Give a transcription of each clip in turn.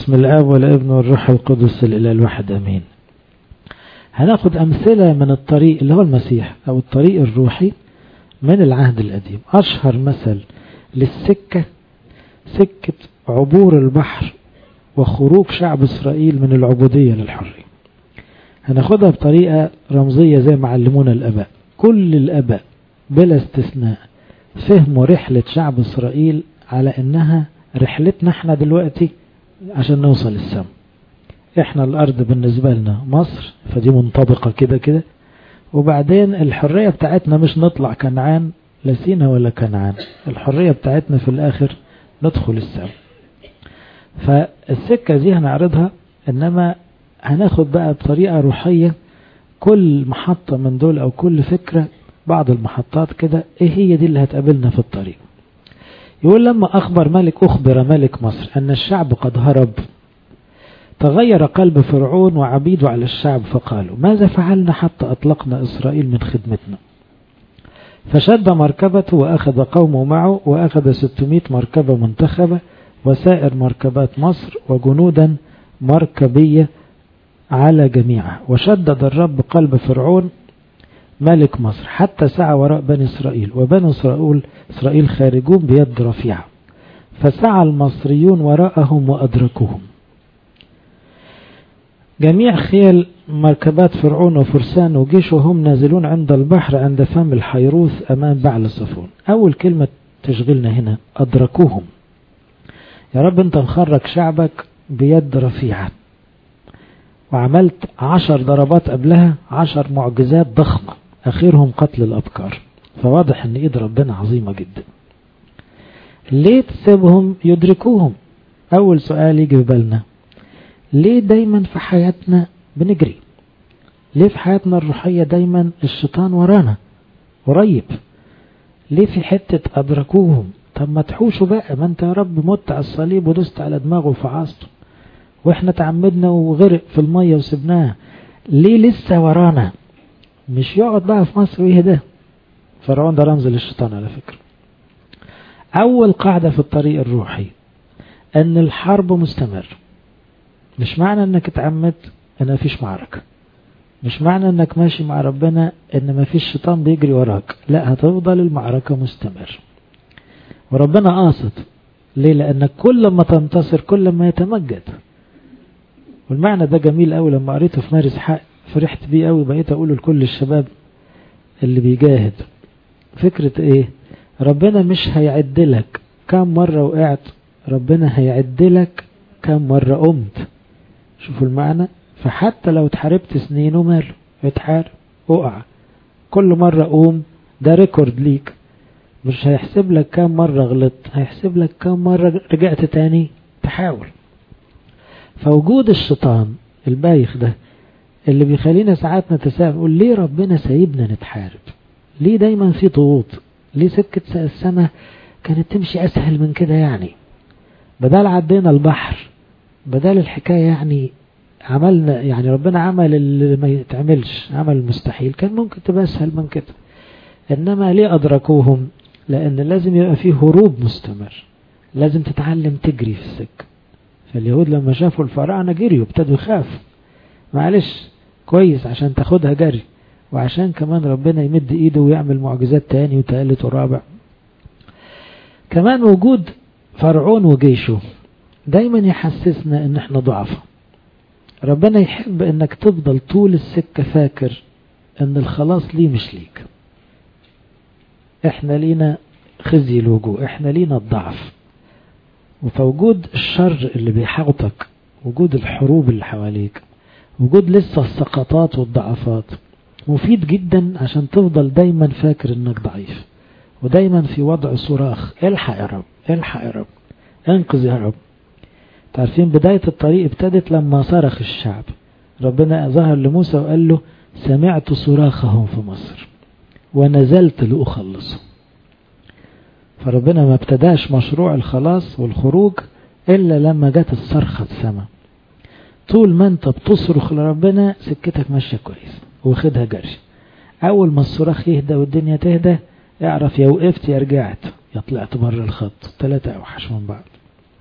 بسم الآب والابن والروح القدس الإله الواحد أمين. هناخد أمثلة من الطريق اللي هو المسيح أو الطريق الروحي من العهد القديم. أشهر مثل للسكة سكة عبور البحر وخروج شعب إسرائيل من العبودية للحرية. هناخدها بطريقة رمزية زي ما علمونا الآباء. كل الآباء بلا استثناء فهموا رحلة شعب إسرائيل على إنها رحلتنا احنا دلوقتي عشان نوصل السماء. احنا الأرض بالنسبة لنا مصر، فدي منطبقة كده وبعدين الحرية بتاعتنا مش نطلع كنعان لا سينا ولا كنعان، الحرية بتاعتنا في الآخر ندخل السماء. فالسكة دي هنعرضها، إنما هناخد بقى بطريقة روحية كل محطة من دول أو كل فكرة بعض المحطات كده ايه هي دي اللي هتقابلنا في الطريق. يقول لما أخبر ملك مصر أن الشعب قد هرب، تغير قلب فرعون وعبيده على الشعب فقالوا ماذا فعلنا حتى أطلقنا إسرائيل من خدمتنا؟ فشد مركبته وأخذ قومه معه وأخذ 600 مركبة منتخبة وسائر مركبات مصر وجنودا مركبية على جميعها، وشدد الرب قلب فرعون ملك مصر حتى سعى وراء بني إسرائيل، وبني إسرائيل خارجون بيد رفيعة، فسعى المصريون وراءهم وأدركوهم. جميع خيل مركبات فرعون وفرسان وجيشه هم نازلون عند البحر عند فم الحيروث أمام بعل صفون. أول كلمة تشغلنا هنا أدركوهم. يا رب أنت مخرج شعبك بيد رفيعة، وعملت 10 ضربات قبلها 10 معجزات ضخمة أخيرهم قتل الأبكار، فواضح أن إيد ربنا عظيمة جدا. ليه تسيبهم يدركوهم؟ أول سؤال يجي ببالنا، ليه دايما في حياتنا بنجري؟ ليه في حياتنا الروحية دايما الشيطان ورانا قريب؟ ليه في حتة أدركوهم؟ طب ما تحوشوا بقى، ما أنت يا رب مت على الصليب ودست على دماغه وفعصته، وإحنا تعمدنا وغرق في المية وسبناه، ليه لسه ورانا؟ مش يقعد بقى في مصر ويهدى. فرعون ده رمز للشيطان على فكرة. أول قاعدة في الطريق الروحي أن الحرب مستمر. مش معنى أنك اتعمدت أن مفيش معركة، مش معنى أنك ماشي مع ربنا أن مفيش شيطان بيجري وراك، لا، هتفضل المعركة مستمر. وربنا قاصد ليه؟ لأنك كل ما تنتصر كل ما يتمجد. والمعنى ده جميل قوي، لما قريته في مارس حق فرحت بيه قوي، بقيت أقوله لكل الشباب اللي بيجاهد. فكرة ايه؟ ربنا مش هيعدلك كم مرة وقعت، ربنا هيعدلك كم مرة قمت. شوفوا المعنى. فحتى لو اتحاربت سنين وماله، اتحارب اقع كل مرة قوم، ده ريكورد ليك. مش هيحسب لك كم مرة غلطت، هيحسب لك كم مرة رجعت تاني تحاول. فوجود الشيطان البايخ ده اللي بيخلينا ساعات نتساءل، نقول ليه ربنا سايبنا نتحارب؟ ليه دايما في ضغوط؟ ليه سكة السماء كانت تمشي أسهل من كده؟ يعني بدل عدينا البحر، بدل الحكاية يعني عملنا، يعني ربنا عمل اللي ما يتعملش، عمل المستحيل، كان ممكن تبقى أسهل من كده. إنما ليه أدركوهم؟ لأن لازم يبقى فيه هروب مستمر، لازم تتعلم تجري في السكة. فاليهود لما شافوا الفراعنة جريوا، ابتدوا يخافوا. معلش كويس عشان تاخدها جري، وعشان كمان ربنا يمد ايده ويعمل معجزات تاني وتالت ورابع. كمان وجود فرعون وجيشه دايما يحسسنا ان احنا ضعفة. ربنا يحب انك تفضل طول السكة فاكر ان الخلاص ليه مش ليك. احنا لينا خزي الوجوه، احنا لينا الضعف. وفوجود الشر اللي بيحاوطك، وجود الحروب اللي حواليك، وجود لسه السقطات والضعفات مفيد جدا عشان تفضل دايما فاكر انك ضعيف، ودايما في وضع صراخ، الحق يا رب، الحق يا رب، انقذ يا رب. تعرفين بداية الطريق ابتدت لما صرخ الشعب. ربنا ظهر لموسى وقال له سمعت صراخهم في مصر ونزلت لأخلصهم. فربنا ما ابتداش مشروع الخلاص والخروج إلا لما جت الصرخة السماء. طول ما انت بتصرخ لربنا سكتك ماشية كويس واخدها جري. اول ما الصراخ يهدى والدنيا تهدى، اعرف يا وقفت يا رجعت يا طلعت بره الخط، 3 اوحش من بعض.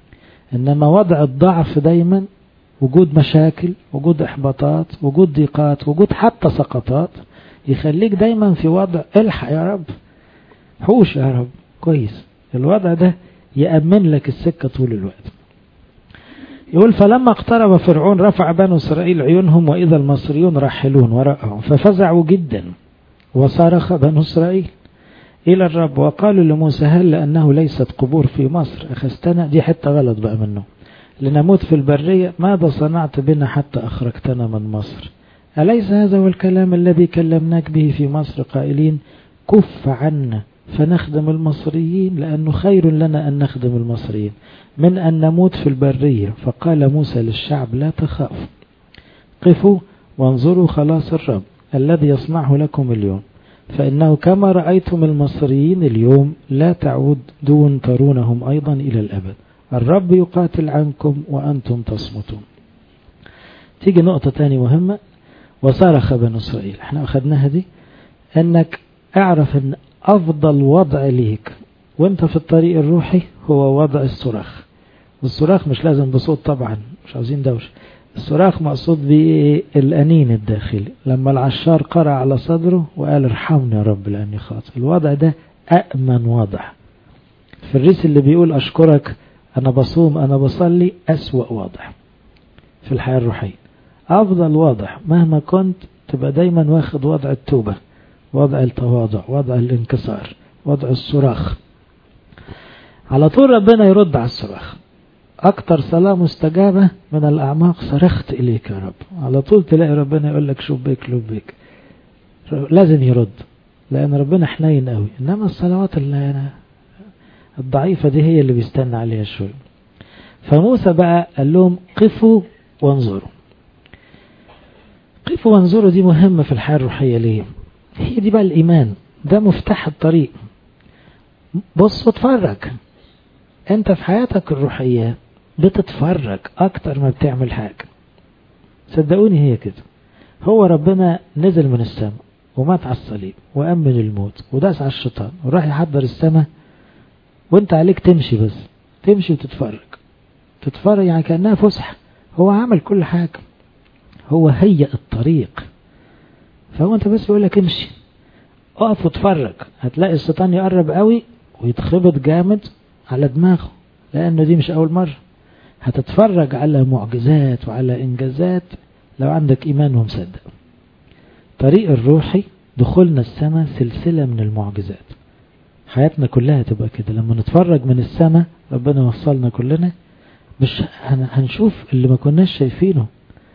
إنما وضع الضعف دايما وجود مشاكل، وجود إحباطات، وجود ضيقات، وجود حتى سقطات، يخليك دايما في وضع الحق يا رب، حوش يا رب كويس. الوضع ده يأمن لك السكة طول الوقت. يقول فلما اقترب فرعون رفع بنو إسرائيل عيونهم وإذا المصريون راحلون وراءهم ففزعوا جدا، وصرخ بنو إسرائيل إلى الرب وقالوا لموسى هل لأنه ليست قبور في مصر أخذتنا، دي حتة غلط بقى منه، لنموت في البرية، ماذا صنعت بنا حتى أخرجتنا من مصر؟ أليس هذا هو الكلام الذي كلمناك به في مصر قائلين كف عنا فنخدم المصريين، لأنه خير لنا أن نخدم المصريين من أن نموت في البرية. فقال موسى للشعب لا تخافوا، قفوا وانظروا خلاص الرب الذي يصنعه لكم اليوم، فإنه كما رأيتم المصريين اليوم لا تعودون ترونهم أيضا إلى الأبد، الرب يقاتل عنكم وأنتم تصمتون. تيجي نقطة تاني مهمة، وصرخ بنو إسرائيل، احنا أخذناها دي، أنك أعرف أن أفضل وضع ليك وانت في الطريق الروحي هو وضع الصراخ. والصراخ مش لازم بصوت طبعا، مش عاوزين دوش، الصراخ مقصود به الأنين الداخلي، لما العشار قرأ على صدره وقال ارحمني يا رب لأني خاطئ، الوضع ده أأمن وضع. في الريس اللي بيقول أشكرك أنا بصوم أنا بصلي أسوأ وضع في الحياة الروحية. أفضل وضع مهما كنت تبقى دايما واخد وضع التوبة، وضع التواضع، وضع الانكسار، وضع الصراخ. على طول ربنا يرد على الصراخ. أكتر صلاة مستجابة من الأعماق صرخت إليك يا رب، على طول تلاقي ربنا يقول لك شبيك لبيك، لازم يرد، لأن ربنا حنين قوي. إنما الصلوات اللي الضعيفة دي هي اللي بيستنى عليها شوية. فموسى بقى قال لهم قفوا وانظروا. قفوا وانظروا دي مهمة في الحياة الروحية. ليه؟ هي دي بقى الإيمان، ده مفتاح الطريق. بص واتفرج، انت في حياتك الروحية بتتفرج اكتر ما بتعمل حاجة، صدقوني هي كده. هو ربنا نزل من السماء ومات على الصليب وأمن الموت وداس على الشيطان وراح يحضر السماء، وانت عليك تمشي، بس تمشي وتتفرج، تتفرج يعني كأنها فسحة. هو عمل كل حاجة، هو هيئ الطريق، فهو انت بس يقول لك امشي، اقف وتفرج. هتلاقي الشيطان يقرب قوي ويتخبط جامد على دماغه، لأنه دي مش أول مرة. هتتفرج على معجزات وعلى إنجازات لو عندك إيمان ومصدق. طريق الروحي دخولنا السماء سلسلة من المعجزات، حياتنا كلها تبقى كده. لما نتفرج من السماء ربنا وصلنا كلنا، مش هنشوف اللي ما كناش شايفينه،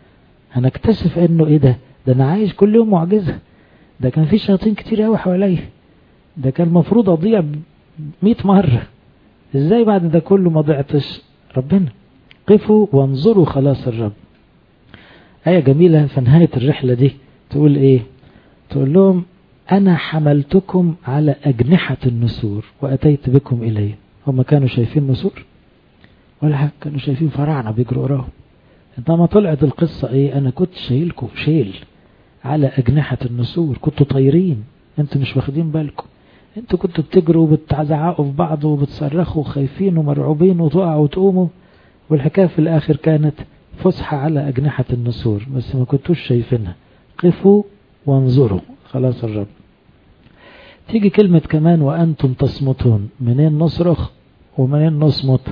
هنكتشف انه ايه ده انا عايش كل يوم معجزة، ده كان في شياطين كتير قوي حواليه، ده كان المفروض اضيع 100 مرة، ازاي بعد ده كله ما ضيعتش؟ ربنا. قفوا وانظروا خلاص الرب. آية جميلة في نهاية الرحلة دي تقول ايه؟ تقول لهم انا حملتكم على اجنحة النسور واتيت بكم الي. هم كانوا شايفين نسور ولا حاجة، كانوا شايفين فراعنة بيجروا وراهم. انما طلعت القصة ايه؟ انا كنت شايلكم شيل على اجنحة النسور، كنتوا طايرين، انتوا مش واخدين بالكم، انتوا كنتوا بتجروا وبتزعقوا في بعض وبتصرخوا خايفين ومرعوبين وتقعوا وتقوموا، والحكاية في الاخر كانت فسحة على اجنحة النسور، بس ما كنتوش شايفينها. قفوا وانظروا خلاص الرب. تيجي كلمة كمان وأنتم تصمتون. منين نصرخ ومنين نصمت؟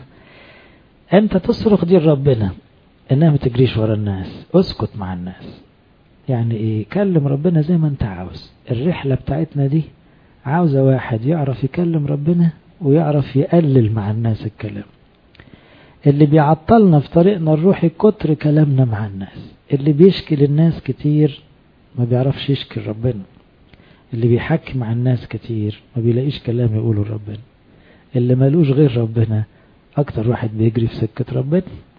أنت تصرخ دي ربنا، إنها ما تجريش ورا الناس، اسكت مع الناس. يعني إيه؟ كلم ربنا زي ما أنت عاوز. الرحلة بتاعتنا دي عاوزة واحد يعرف يكلم ربنا ويعرف يقلل مع الناس الكلام. اللي بيعطلنا في طريقنا الروحي كتر كلامنا مع الناس. اللي بيشكي للناس كتير ما بيعرفش يشكي ربنا. اللي بيحكي مع الناس كتير ما بيلاقيش كلام يقوله لربنا. اللي مالوش غير ربنا اكتر واحد بيجري في سكة ربنا.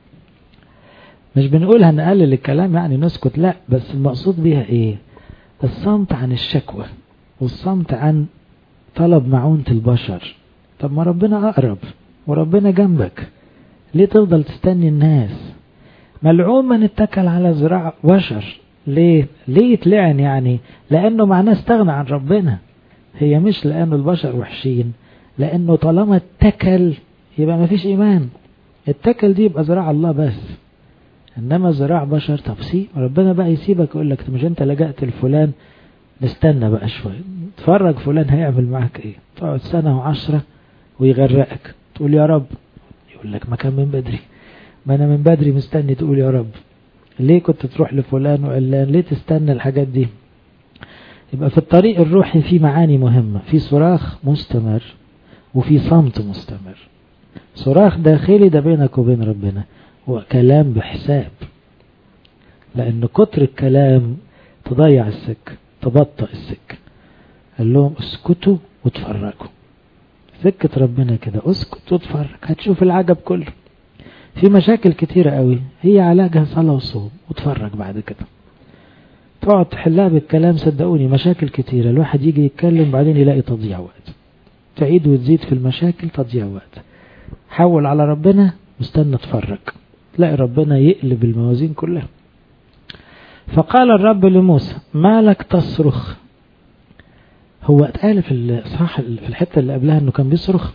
مش بنقول هنقلل الكلام يعني نسكت، لا، بس المقصود بيها ايه؟ الصمت عن الشكوى والصمت عن طلب معونة البشر. طب ما ربنا اقرب وربنا جنبك، ليه تفضل تستني الناس؟ ملعون من اتكل على ذراع بشر. ليه يتلعن يعني؟ لأنه معناه استغنى عن ربنا. هي مش لأنه البشر وحشين، لأنه طالما اتكل يبقى ما فيش إيمان. اتكل دي يبقى ذراع الله بس، انما ذراع بشر طب ربنا بقى يسيبك يقول لك مش انت لجأت لفلان، نستنى بقى شوية تفرج فلان هيعمل معك ايه. تقعد سنة و10 ويغرقك، تقول يا رب، يقول لك ما كان من بدري، ما انا من بدري مستني تقول يا رب، ليه كنت تروح لفلان وعلان، ليه تستنى الحاجات دي. يبقى في الطريق الروحي في معاني مهمة، في صراخ مستمر وفي صمت مستمر. صراخ داخلي ده بينك وبين ربنا، وكلام بحساب، لأن كتر الكلام تضيع السكة، تبطئ السكة. قال لهم اسكتوا وتفرجوا، سكة ربنا كده، اسكت وتفرج هتشوف العجب كله. في مشاكل كتيرة قوي هي علاجها صلاة وصوم وتفرج، بعد كده تقعد تحلها بالكلام. صدقوني مشاكل كتيرة الواحد يجي يتكلم بعدين يلاقي تضيع وقت، تعيد وتزيد في المشاكل، تضيع وقت. حول على ربنا واستنى تفرج، تلاقي ربنا يقلب الموازين كلها. فقال الرب لموسى ما لك تصرخ. هو اتقال في الصح في الحتة اللي قبلها انه كان بيصرخ،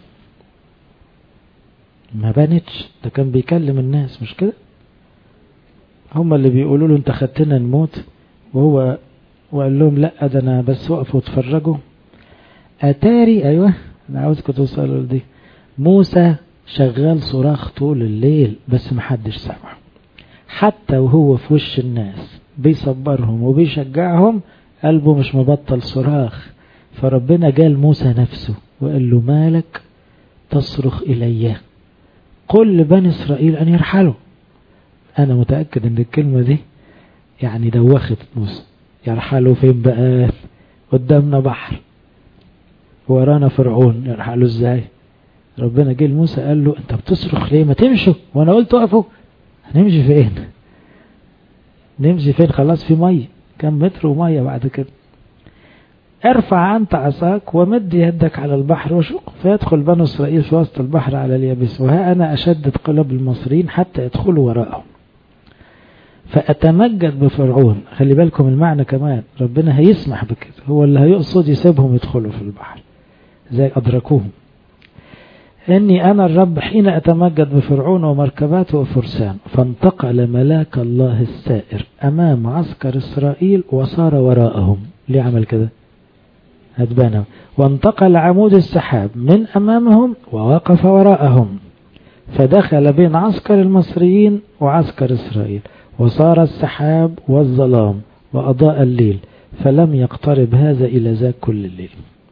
ما بانتش، ده كان بيكلم الناس مش كده. هم اللي بيقولوا له انت خدتنا نموت، وهو وقال لهم لا ده انا بس وقفوا وتفرجوا. اتاري ايوه انا عاوزكم توصلوا لدي، موسى شغال صراخ طول الليل بس محدش سمع، حتى وهو في وش الناس بيصبرهم وبيشجعهم قلبه مش مبطل صراخ. فربنا جال موسى نفسه وقال له مالك تصرخ إلي، قل لبني إسرائيل أن يرحلوا. أنا متأكد أن الكلمة دي يعني دوخت موسى. يرحلوا فين بقى؟ قدامنا بحر ورانا فرعون، يرحلوا ازاي؟ ربنا جه لموسى قال له انت بتصرخ ليه؟ ما تمشوا، وانا قلت وقفوا. هنمشي فين؟ نمشي فين؟ خلاص في مية، كم متر ومية بعد كده. ارفع انت عصاك ومد يدك على البحر وشق فيدخل بنو اسرائيل في وسط البحر على اليابس، وها انا اشدد قلب المصريين حتى يدخلوا وراءهم فأتمجد بفرعون. خلي بالكم المعنى كمان، ربنا هيسمح بكده، هو اللي هيقصد يسيبهم يدخلوا في البحر زي أدركوهم. إني أنا الرب حين أتمجد بفرعون ومركباته وفرسان. فانتقل ملاك الله السائر أمام عسكر إسرائيل وصار وراءهم. ليه عمل كده؟ هتبانه. وانتقل عمود السحاب من أمامهم ووقف وراءهم، فدخل بين عسكر المصريين وعسكر إسرائيل، وصار السحاب والظلام وأضاء الليل، فلم يقترب هذا إلى ذاك كل الليل.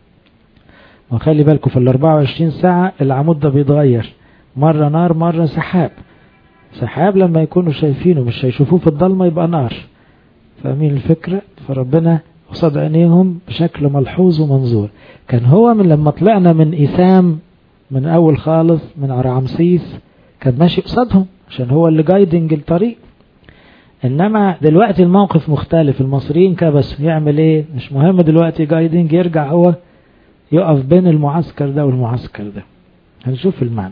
وخلي بالكم في 24 ساعة العمود ده بيتغير، مرة نار مرة سحاب. سحاب لما يكونوا شايفينه مش هيشوفوه في الضلمة يبقى نار، فاهمين الفكرة؟ فربنا قصد عينيهم بشكل ملحوظ ومنظور. كان هو من لما طلعنا من إيثام من أول خالص من رمسيس كان ماشي قصدهم عشان هو اللي جايدنج الطريق. انما دلوقتي الموقف مختلف، المصريين كبس يعمل ايه؟ مش مهم دلوقتي جايدنج، يرجع هو يقف بين المعسكر ده والمعسكر ده. هنشوف المعنى.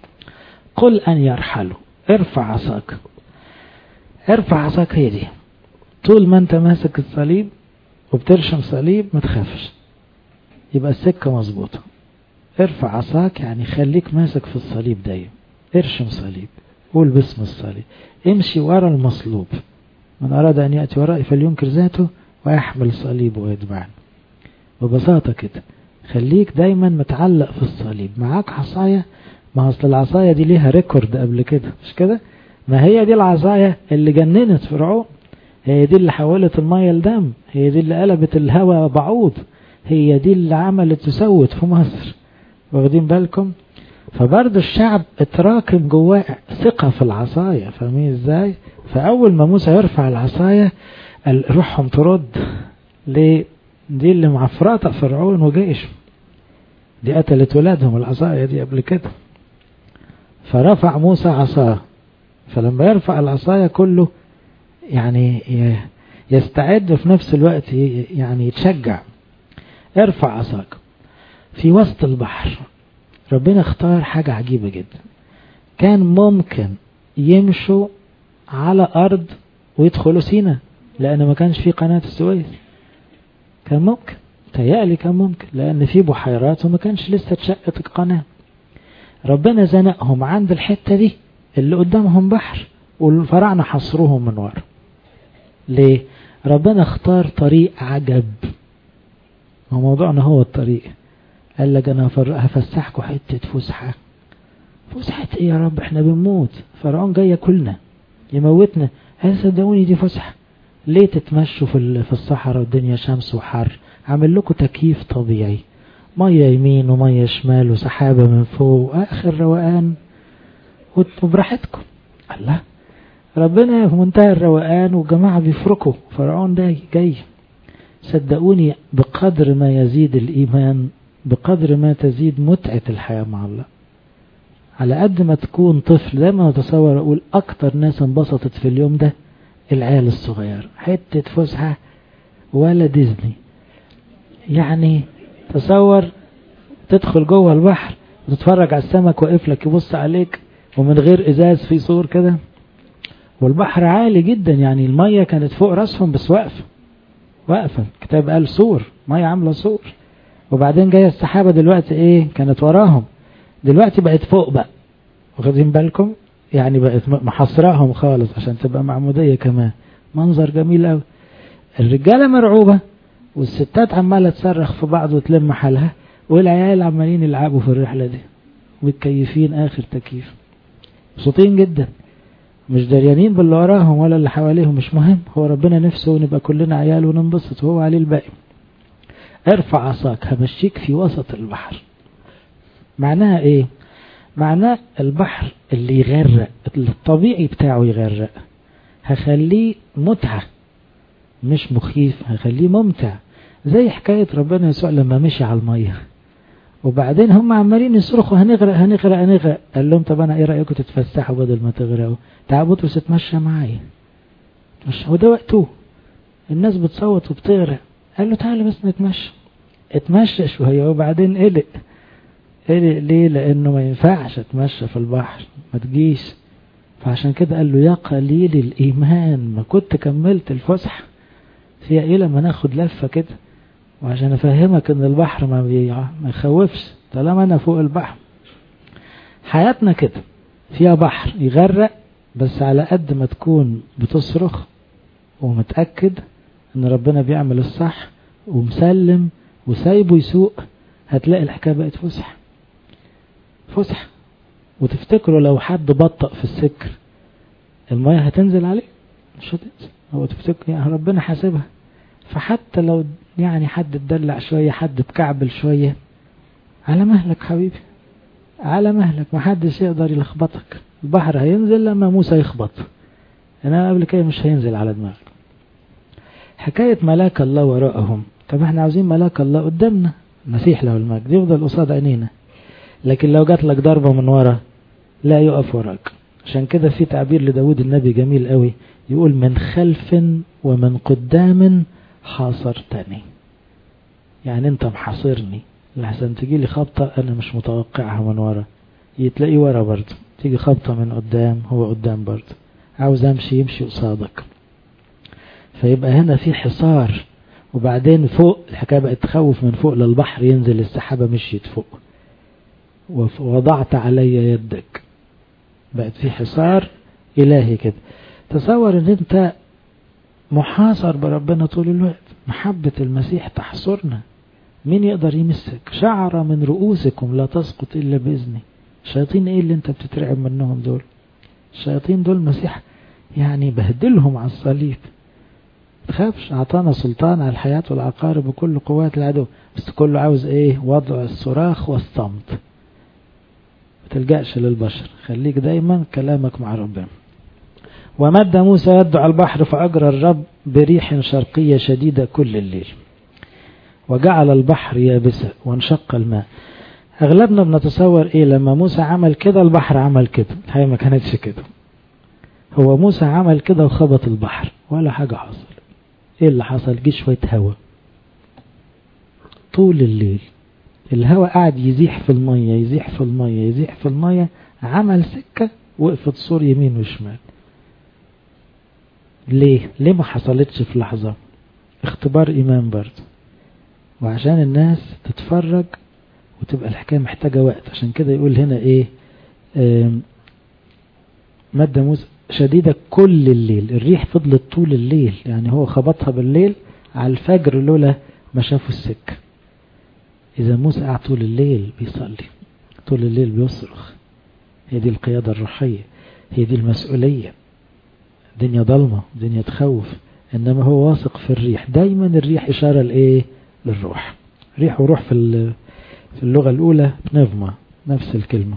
قل ان يرحلوا، ارفع عصاك. ارفع عصاك هي دي، طول ما انت ماسك الصليب وبترشم صليب ما تخافش، يبقى السكة مظبوطة. ارفع عصاك يعني خليك ماسك في الصليب دايما، ارشم صليب، قول باسم الصليب، امشي ورا المصلوب. من أراد أن يأتي ورائي فلينكر ذاته ويحمل صليبه ويتبعني. ببساطة كده خليك دايما متعلق في الصليب. معاك عصاية، ما أصل العصاية دي ليها ريكورد قبل كده مش كده؟ ما هي دي العصاية اللي جننت فرعون، هي دي اللي حولت المية لدم، هي دي اللي قلبت الهواء بعوض، هي دي اللي عملت تسوت في مصر. واخدين بالكم؟ فبرضه الشعب اتراكم جواه ثقة في العصاية، فاهمين ازاي؟ فأول ما موسى يرفع العصاية روحهم ترد. ليه؟ دي اللي معفرطة فرعون وجيشه، دي قتلت ولادهم العصاية دي قبل كده. فرفع موسى عصاه، فلما يرفع العصاية كله يعني يستعد في نفس الوقت يعني يتشجع. ارفع عصاك. في وسط البحر ربنا اختار حاجة عجيبة جدا، كان ممكن يمشوا على أرض ويدخلوا سيناء لأن ما كانش في قناة السويس، كان ممكن، تهيألي كان ممكن لأن في بحيرات وما كانش لسه اتشقت القناة. ربنا زنقهم عند الحتة دي اللي قدامهم بحر والفراعنة حصروهم من ورا. ليه؟ ربنا اختار طريق عجب، وموضوعنا هو الطريق. قال لك انا هفسحكوا حتة فسحة. فسحة ايه يا رب؟ احنا بنموت، فرعون جاي ياكلنا يموتنا. قال صدقوني دي فسحة. ليه تتمشوا في الصحراء والدنيا شمس وحر؟ عامل لكم تكييف طبيعي، مية يمين ومية شمال وسحابة من فوق، اخر روقان وبراحتكم. الله، ربنا في منتهى الروقان والجماعة بيفركوا. فرعون ده جاي. صدقوني بقدر ما يزيد الإيمان بقدر ما تزيد متعة الحياة مع الله. على قد ما تكون طفل، دايما أتصور أقول أكتر ناس انبسطت في اليوم ده العيال الصغير. حتة فسحة ولا ديزني. يعني تصور تدخل جوه البحر وتتفرج على السمك واقف لك يبص عليك ومن غير إزاز في صور كده، والبحر عالي جدا، يعني المية كانت فوق راسهم بس واقفة. الكتاب قال سور، مية عاملة سور. وبعدين جاية السحابة دلوقتي ايه؟ كانت وراهم، دلوقتي بقت فوق بقى. واخدين بالكم؟ يعني بقت محصراهم خالص عشان تبقى معمودية كمان. منظر جميل قوي. الرجالة مرعوبة والستات عمالة تصرخ في بعض وتلم حالها، والعيال عمالين يلعبوا في الرحلة دي متكيفين آخر تكييف، مبسوطين جدا، مش دريانين باللي وراهم ولا اللي حواليهم. مش مهم، هو ربنا نفسه نبقى كلنا عيال وننبسط وهو عليه الباقي. ارفع عصاك همشيك في وسط البحر. معناها ايه؟ معناه البحر اللي يغرق، الطبيعي بتاعه يغرق، هخليه متعة مش مخيف، هخليه ممتع. زي حكاية ربنا يسوع لما مشي على المية وبعدين هم عمالين يصرخوا هنغرق هنغرق هنغرق. قال لهم طب انا ايه رأيكم تتفسحوا بدل ما تغرقوا؟ تعالوا بطرس تتمشى معايا. وده وقته، الناس بتصوت وبتغرق. قال له تعالى بس نتمشى. اتمشى شوية وبعدين قلق ليه؟ لانه ما ينفعش اتمشى في البحر، ما تجيش. فعشان كده قال له يا قليل الايمان، ما كنت كملت الفسحة فيها ايه لما ناخد لفة كده؟ وعشان افهمك ان البحر ما يخوفش طالما انا فوق البحر. حياتنا كده فيها بحر يغرق، بس على قد ما تكون بتصرخ ومتأكد ان ربنا بيعمل الصح ومسلم وسايبه يسوق، هتلاقي الحكاية بقت فسح. وتفتكروا لو حد بطأ في السكر المياه هتنزل عليه؟ مش هتنزل. هو تفتكر يعني ربنا حاسبها. فحتى لو يعني حد اتدلع شوية، حد اتكعبل شوية، على مهلك حبيبي، على مهلك، ما حدش يقدر يلخبطك. البحر هينزل لما موسى يخبط، انا قبل كده مش هينزل على دماغك. حكاية ملاك الله وراءهم. طب احنا عاوزين ملاك الله قدامنا، المسيح له المجد يفضل قصاد عينينا، لكن لو جات لك ضربة من ورا لا يقف وراك. عشان كده في تعبير لداود النبي جميل قوي، يقول من خلف ومن قدام حاصرتني. يعني انت محاصرني لحسن تجي لي خبطة انا مش متوقعها من ورا، يتلاقي ورا برضه، تيجي خبطة من قدام هو قدام برضه، عاوز امشي يمشي قصادك. فيبقى هنا في حصار. وبعدين فوق الحكاية بقت تخوف، من فوق للبحر ينزل السحابة مشيت فوق، ووضعت علي يدك. بقت في حصار إلهي كده. تصور ان انت محاصر بربنا طول الوقت. محبة المسيح تحصرنا. مين يقدر يمسك؟ شعر من رؤوسكم لا تسقط إلا بإذني. الشياطين ايه اللي انت بتترعب منهم دول؟ الشياطين دول المسيح يعني بهدلهم على الصليب. تخافش، اعطانا سلطان على الحياة والعقارب وكل قوات العدو، بس كله عاوز ايه؟ وضع الصراخ والصمت. ما تلجأش للبشر، خليك دايما كلامك مع ربنا. ومد موسى يده على البحر فأجرى الرب بريح شرقية شديدة كل الليل وجعل البحر يابسا وانشق الماء. اغلبنا بنتصور ايه لما موسى عمل كده البحر عمل كده. الحقيقة ما كانتش كده. هو موسى عمل كده وخبط البحر ولا حاجة حصل. ايه اللي حصل؟ جه شوية هوا طول الليل. الهوا قاعد يزيح في المية يزيح في المية يزيح في المية، عمل سكة وقفت سور يمين وشمال. ليه ما حصلتش في لحظة؟ اختبار ايمان برضه، وعشان الناس تتفرج وتبقى الحكاية محتاجة وقت. عشان كده يقول هنا ايه؟ مادة موسى شديدة كل الليل، الريح فضلت طول الليل، يعني هو خبطها بالليل على الفجر لولا ما شافوا السكة. إذا موسى قاعد طول الليل بيصلي، طول الليل بيصرخ، هي دي القيادة الروحية، هي دي المسؤولية. دنيا ضلمة، دنيا تخوف، إنما هو واثق في الريح. دايما الريح إشارة لإيه؟ للروح. ريح وروح في اللغة الأولى بنفما، نفس الكلمة.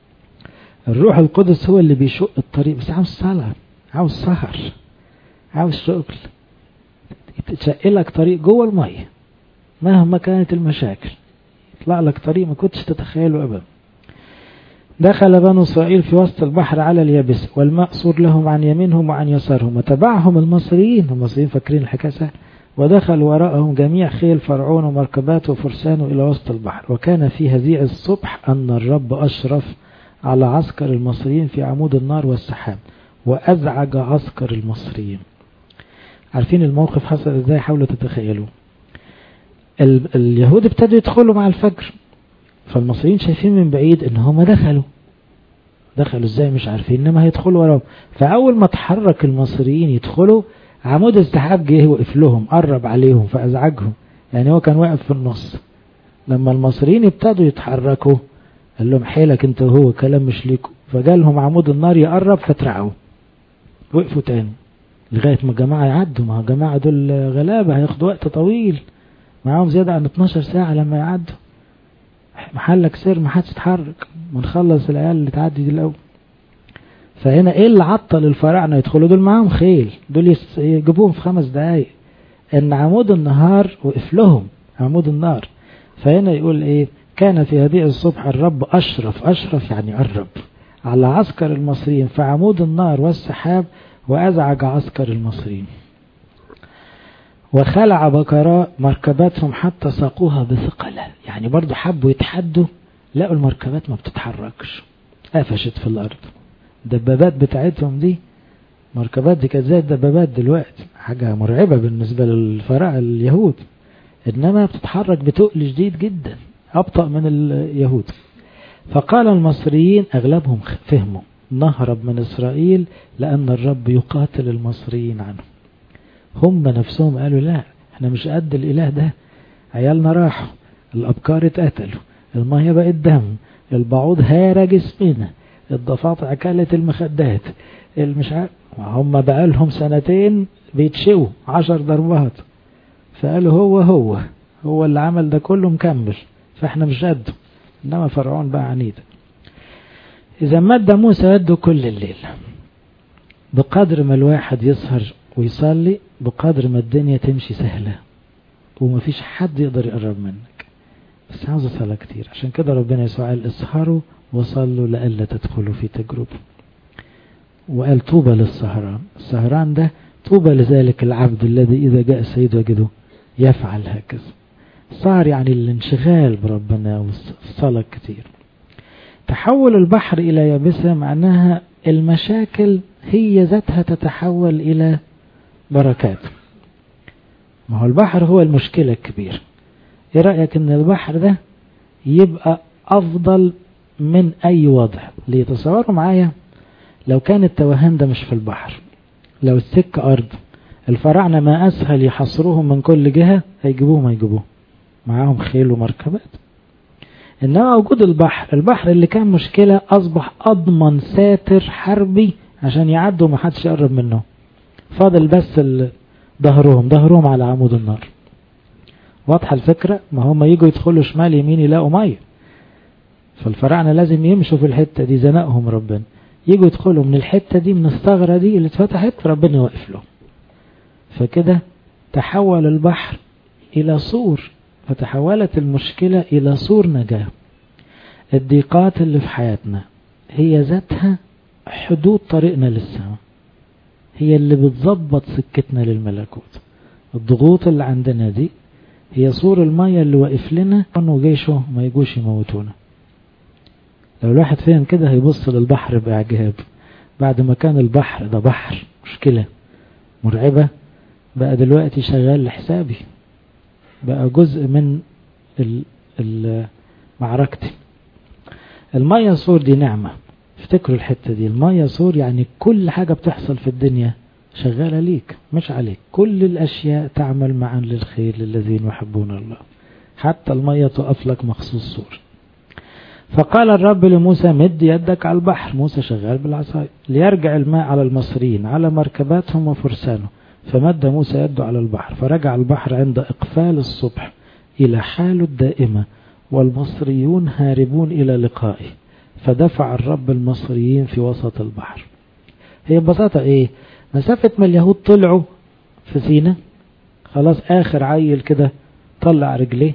الروح القدس هو اللي بيشق الطريق، بس عاوز صلاة، عاوز سهر، عاوز شغل، يتشقلك طريق جوه المية مهما كانت المشاكل، يطلع لك طريق ما كنتش تتخيله أبدا. دخل بنو إسرائيل في وسط البحر على اليابس، والماء صور لهم عن يمينهم وعن يسارهم، وتبعهم المصريين فاكرين الحكاية سهل. ودخل وراءهم جميع خيل فرعون ومركباته وفرسانه إلى وسط البحر. وكان في هذيع الصبح أن الرب أشرف على عسكر المصريين في عمود النار والسحاب، وأزعج عسكر المصريين. عارفين الموقف حصل ازاي؟ حاولوا تتخيلوا. اليهود ابتدوا يدخلوا مع الفجر، فالمصريين شايفين من بعيد ان هم دخلوا ازاي مش عارفين، انما هيدخلوا وراهم. فاول ما تحرك المصريين يدخلوا، عمود السحاب جه وقف لهم، قرب عليهم فازعجهم، يعني هو كان واقف في النص. لما المصريين ابتدوا يتحركوا قال لهم حيلك انت وهو، كلام مش ليكم. فجالهم عمود النار يقرب فترعوا، وقفوا تاني لغاية ما الجماعة يعدوا. ما الجماعة دول غلابة، هياخدوا وقت طويل، معاهم زيادة عن 12 ساعة لما يعدوا. محلك سر، ما حدش يتحرك، ونخلص العيال اللي تعدي دي الأول. فهنا ايه اللي عطل الفراعنة يدخلوا؟ دول معاهم خيل، دول يجيبوهم في 5 دقايق. ان عمود النهار وقف لهم، عمود النار. فهنا يقول ايه؟ كان في هذه الصبح الرب أشرف يعني قرب على عسكر المصريين في عمود النار والسحاب، وأزعج عسكر المصريين. وخلع بكراء مركباتهم حتى ساقوها بثقله، يعني برضو حبوا يتحدوا، لقوا المركبات ما بتتحركش، قفشت في الأرض. دبابات بتاعتهم دي، مركبات دي كانت زي الدبابات دلوقتي، حاجة مرعبة بالنسبة للفراعنة اليهود، إنما بتتحرك بتقل شديد جدا، أبطأ من اليهود. فقال المصريين أغلبهم فهموا نهرب من إسرائيل لأن الرب يقاتل المصريين عنه. هم نفسهم قالوا لا، احنا مش قد الإله ده، عيالنا راحوا، الأبكار اتقتلوا، المية بقت دم، البعوض هارى جسمنا، الضفادع كلت المخدات، مش عارف. هم بقالهم 2 سنين بيتشوا 10 ضربات، فقالوا هو اللي عمل ده كله مكمل، فاحنا مش قده. إنما فرعون بقى عنيد. إذا مد موسى يده كل الليل، بقدر ما الواحد يسهر ويصلي بقدر ما الدنيا تمشي سهلة، ومفيش حد يقدر يقرب منك، بس عاوز صلاة كتير. عشان كده ربنا يسوع قال اسهروا وصلوا لألا تدخلوا في تجربة. وقال طوبى للسهران. السهران ده طوبى لذلك العبد الذي إذا جاء السيد وجده يفعل هكذا. السهر يعني الانشغال بربنا والصلاة كتير. تحول البحر إلى يابسة معناها المشاكل هي ذاتها تتحول إلى بركات. ما هو البحر هو المشكلة الكبيرة. ايه رأيك ان البحر ده يبقى افضل من اي وضع؟ ليه؟ تصوروا معايا لو كان التوهان ده مش في البحر، لو السكة ارض، الفراعنة ما اسهل يحصروهم من كل جهة، هيجيبوهم معاهم خيل ومركبات. انما وجود البحر اللي كان مشكلة اصبح اضمن ساتر حربي عشان يعدوا ما حدش يقرب منه. فاضل بس ظهرهم على عمود النار. واضحة الفكرة؟ ما هم يجوا يدخلوا شمال يمين يلاقوا مية، فالفراعنة لازم يمشوا في الحتة دي، زنقهم ربنا. يجوا يدخلوا من الحتة دي، من الثغرة دي اللي اتفتحت، ربنا يوقف لهم. فكده تحول البحر إلى سور، فتحولت المشكلة إلى سور نجاة. الضيقات اللي في حياتنا هي ذاتها حدود طريقنا للسماء، هي اللي بتظبط سكتنا للملكوت. الضغوط اللي عندنا دي هي سور المية اللي واقف لنا انه جيشه ما يجوش يموتونا. لو الواحد فهم كده هيبص للبحر بإعجاب. بعد ما كان البحر ده بحر مشكلة مرعبة، بقى دلوقتي شغال لحسابي، بقى جزء من معركتي. المية سور دي نعمة، افتكروا الحتة دي، المية سور يعني كل حاجة بتحصل في الدنيا شغالة ليك مش عليك، كل الأشياء تعمل معا للخير للذين يحبون الله، حتى المية تقف لك مخصوص سور. فقال الرب لموسى مد يدك على البحر، موسى شغال بالعصاية، ليرجع الماء على المصريين على مركباتهم وفرسانهم. فمد موسى يده على البحر، فرجع البحر عند إقفال الصبح إلى حاله الدائمة، والمصريون هاربون إلى لقائه، فدفع الرب المصريين في وسط البحر. هي ببساطة ايه؟ مسافة ما اليهود طلعوا في سيناء خلاص، آخر عيل كده طلع رجليه،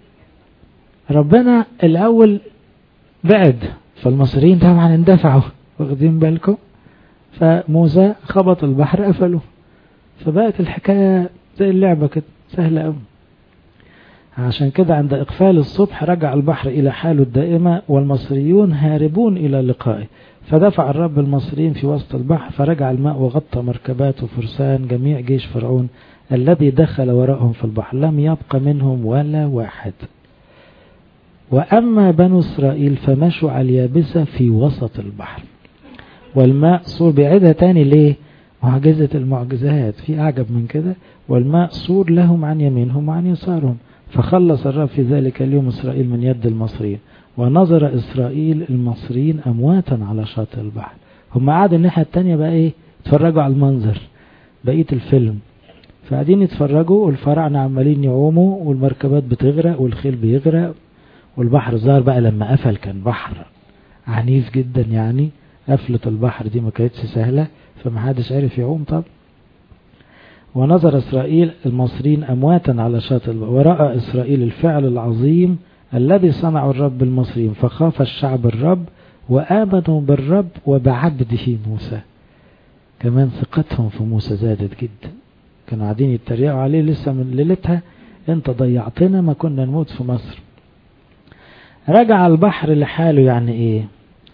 ربنا الأول بعد، فالمصريين طبعا اندفعوا، واخدين بالكم؟ فموسى خبط البحر قفله، فبقت الحكاية زي اللعبة كده سهلة قوي. عشان كده عند إقفال الصبح رجع البحر إلى حاله الدائمة، والمصريون هاربون إلى لقائه، فدفع الرب المصريين في وسط البحر، فرجع الماء وغطى مركبات وفرسان جميع جيش فرعون الذي دخل وراءهم في البحر، لم يبق منهم ولا واحد. وأما بنو إسرائيل فمشوا على اليابسة في وسط البحر، والماء صور. بعيدها تاني ليه؟ معجزة المعجزات، في أعجب من كده. والماء صور لهم عن يمينهم وعن يسارهم، فخلص الرب في ذلك اليوم إسرائيل من يد المصريين، ونظر إسرائيل المصريين أمواتا على شاطئ البحر. هم قاعدوا الناحية التانية بقى ايه؟ اتفرجوا على المنظر، بقية الفيلم، فقاعدين يتفرجوا، والفراعنة عمالين يعوموا، والمركبات بتغرق، والخيل بيغرق، والبحر ظهر بقى لما قفل. كان بحر عنيف جدا، يعني قفلة البحر دي ما كانتش سهلة، فمحدش عارف يعوم. طب ونظر إسرائيل المصريين أمواتا على شاطئ البحر، ورأى إسرائيل الفعل العظيم الذي صنعه الرب المصريين، فخاف الشعب الرب وآمنوا بالرب وبعبده موسى. كمان ثقتهم في موسى زادت جدا، كانوا قاعدين يتريقوا عليه لسه من ليلتها، انت ضيعتنا ما كنا نموت في مصر. رجع البحر لحاله، يعني ايه؟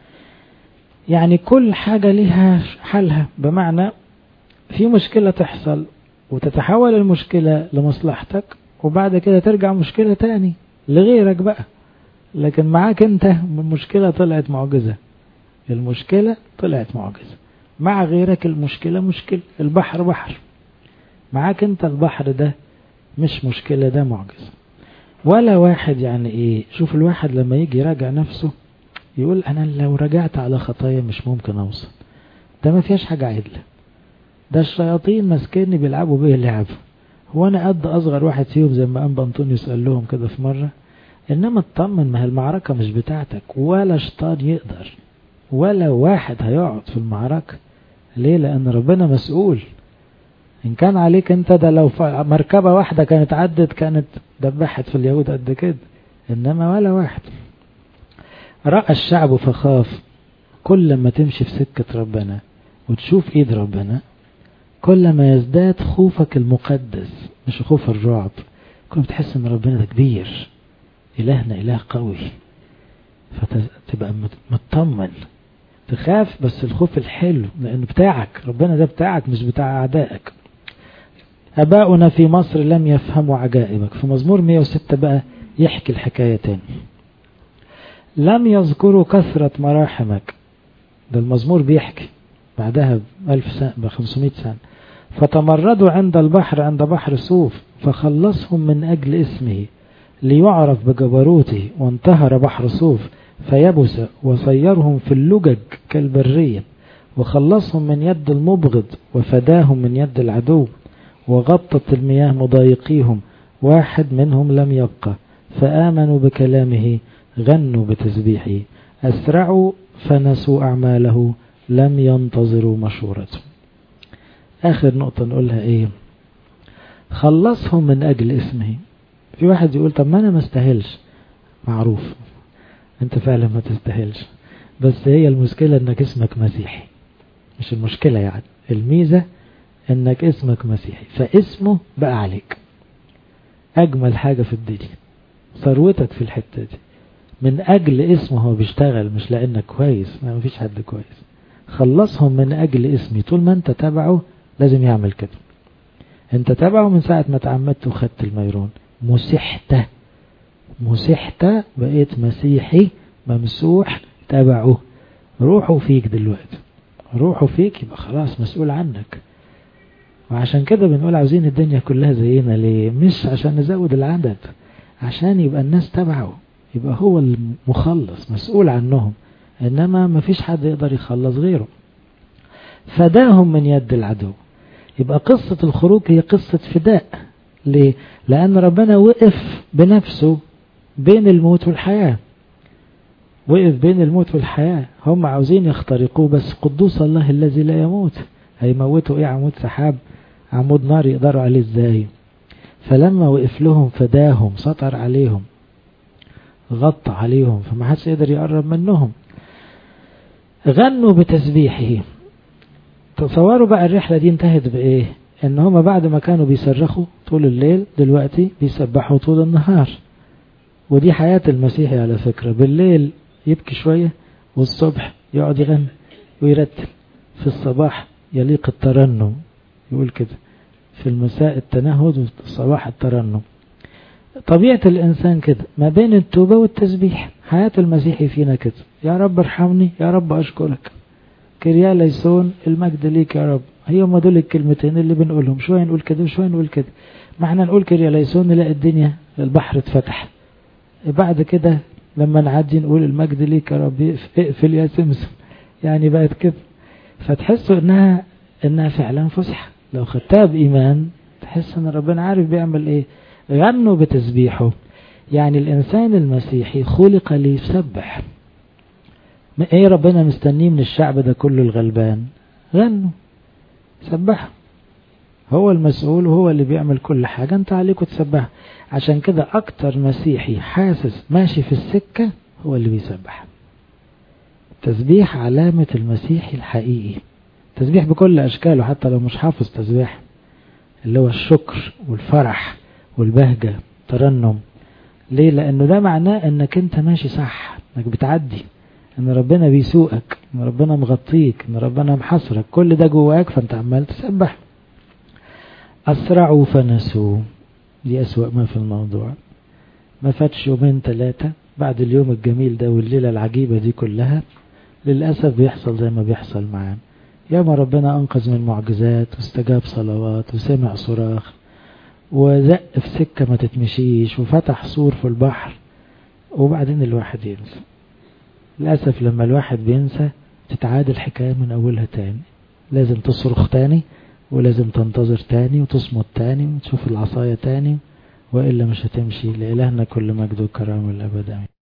يعني كل حاجة لها حلها، بمعنى في مشكلة تحصل وتتحول المشكلة لمصلحتك، وبعد كده ترجع مشكلة تاني لغيرك بقى، لكن معاك انت المشكلة طلعت معجزة، المشكلة طلعت معجزة. مع غيرك المشكلة مشكلة، البحر بحر، معاك انت البحر ده مش مشكلة، ده معجزة. ولا واحد، يعني ايه؟ شوف الواحد لما يجي يراجع نفسه يقول انا لو رجعت على خطايا مش ممكن اوصل، ده ما فيهاش حاجة عدلة، ده الشياطين مسكني بيلعبوا بيه لعب، هو انا قد اصغر واحد فيهم زي ما انبا انطونيوس قال لهم كده في مرة. انما اطمن، ما هي المعركة مش بتاعتك، ولا شيطان يقدر، ولا واحد هيقعد في المعركة. ليه؟ لان ربنا مسؤول. ان كان عليك انت، ده لو مركبة واحدة كانت عدت كانت دبحت في اليهود قد كده، انما ولا واحد. رأى الشعب فخاف. كل ما تمشي في سكة ربنا وتشوف ايد ربنا، كل ما يزداد خوفك المقدس، مش خوف الرعب. كل ما تحس ان ربنا ده كبير، إلهنا إله قوي، فتبقى مطمن. تخاف بس الخوف الحلو، لأنه بتاعك، ربنا ده بتاعك مش بتاع أعدائك. أباؤنا في مصر لم يفهموا عجائبك. في مزمور 106 بقى يحكي الحكاية تاني. لم يذكروا كثرة مراحمك، ده المزمور بيحكي بعدها ب500 سنة. فتمردوا عند البحر، عند بحر صوف، فخلصهم من أجل اسمه ليعرف بجبروته، وانتهر بحر صوف فيبس، وصيرهم في اللجج كالبرية، وخلصهم من يد المبغض، وفداهم من يد العدو، وغطت المياه مضايقيهم، واحد منهم لم يبقى، فآمنوا بكلامه، غنوا بتسبيحه، أسرعوا فنسوا أعماله، لم ينتظروا مشورته. آخر نقطة نقولها ايه؟ خلصهم من أجل اسمه. في واحد يقول طب ما أنا ما استاهلش، معروف أنت فعلا ما تستاهلش، بس هي المشكلة أنك اسمك مسيحي، مش المشكلة يعني، الميزة أنك اسمك مسيحي، فاسمه بقى عليك أجمل حاجة في الدنيا، ثروتك في الحتة دي. من أجل اسمه هو بيشتغل، مش لأنك كويس، ما فيش حد كويس. خلصهم من أجل اسمي، طول ما أنت تبعه لازم يعمل كده. أنت تبعه من ساعة ما تعمدت وخدت الميرون، مسحت بقيت مسيحي ممسوح تبعه، روحه فيك دلوقتي، روحه فيك يبقى خلاص مسؤول عنك. وعشان كده بنقول عاوزين الدنيا كلها زينا ليه؟ مش عشان نزود العدد، عشان يبقى الناس تبعه، يبقى هو المخلص مسؤول عنهم، إنما مفيش حد يقدر يخلص غيره. فداهم من يد العدو. يبقى قصة الخروج هي قصة فداء. ليه؟ لأن ربنا وقف بنفسه بين الموت والحياة، وقف بين الموت والحياة. هم عاوزين يخترقوه، بس قدوس الله الذي لا يموت هيموتوا ايه؟ عمود سحاب، عمود نار يقدروا عليه ازاي؟ فلما وقف لهم فداهم، سطر عليهم، غطى عليهم، فما حدش يقدر يقرب منهم. غنوا بتسبيحه. تصوروا بقى الرحلة دي انتهت بايه؟ ان هم بعد ما كانوا بيصرخوا طول الليل دلوقتي بيسبحوا طول النهار. ودي حياة المسيحي على فكرة، بالليل يبكي شوية والصبح يقعد يغني ويرتل، في الصباح يليق الترنم، يقول كده، في المساء التنهد وفي الصباح الترنم. طبيعة الإنسان كده ما بين التوبة والتسبيح. حياة المسيحي فينا كده، يا رب ارحمني، يا رب أشكرك، كريا ليسون، المجد ليك يا رب. هي هم دول الكلمتين اللي بنقولهم، شوية نقول كده وشوية نقول كده. ما احنا نقول كريا ليسون نلاقي الدنيا البحر اتفتح، بعد كده لما نعدي نقول المجد ليك يا رب، اقفل يا سمسم، يعني بقت كده. فتحسوا انها فعلا فسحة، لو خدتها بإيمان تحس ان ربنا عارف بيعمل ايه. غنوا بتسبيحه، يعني الإنسان المسيحي خلق ليسبح. ايه ربنا مستنيه من الشعب ده كله الغلبان؟ غنوا، سبحوا، هو المسؤول وهو اللي بيعمل كل حاجة، انت عليكم تسبح. عشان كده اكتر مسيحي حاسس ماشي في السكة هو اللي بيسبح. تسبيح علامة المسيحي الحقيقي، تسبيح بكل اشكاله، حتى لو مش حافظ تسبيح، اللي هو الشكر والفرح والبهجة، ترنم. ليه؟ لانه ده معناه انك انت ماشي صح، انك بتعدي، ان ربنا بيسوقك، ان ربنا مغطيك، ان ربنا محصرك، كل ده جواك، فانت عمال تسبح. أسرعوا فنسوا، دي أسوأ ما في الموضوع. ما فاتش يومين 3 بعد اليوم الجميل ده والليلة العجيبة دي كلها، للأسف بيحصل زي ما بيحصل معانا. ياما ربنا أنقذ من معجزات واستجاب صلوات وسمع صراخ وزق في سكة ما تتمشيش وفتح سور في البحر، وبعدين الواحد ينسى. للأسف لما الواحد بينسى تتعاد الحكاية من أولها تاني، لازم تصرخ تاني، ولازم تنتظر تاني وتصمت تاني وتشوف العصاية تاني، وإلا مش هتمشي. لإلهنا كل مجد وكرامة الأبد.